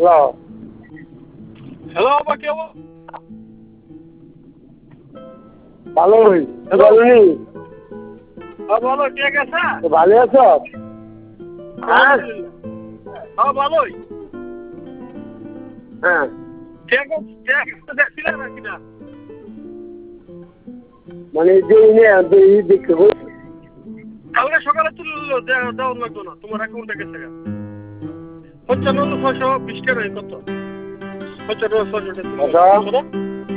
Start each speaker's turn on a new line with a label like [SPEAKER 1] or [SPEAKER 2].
[SPEAKER 1] Hello
[SPEAKER 2] hello বাবা কে বল?
[SPEAKER 1] ভালোই
[SPEAKER 2] hello
[SPEAKER 1] বলনি
[SPEAKER 2] বলো কে গেছে?
[SPEAKER 1] ভালো আছো? হ্যাঁ
[SPEAKER 2] আলহামদুলিল্লাহ ভালোই।
[SPEAKER 1] হ্যাঁ
[SPEAKER 2] কে গেছে দেখছিলেন নাকি না?
[SPEAKER 1] মানে যে দেখতে বলছি
[SPEAKER 2] কালকে সকালে তুললো দেওয়ার লাগতো না, তোমার অ্যাকাউন্টে গেছে গা 95,620 টাকা কত 95,620 টাকা
[SPEAKER 1] আচ্ছা।
[SPEAKER 2] তুললো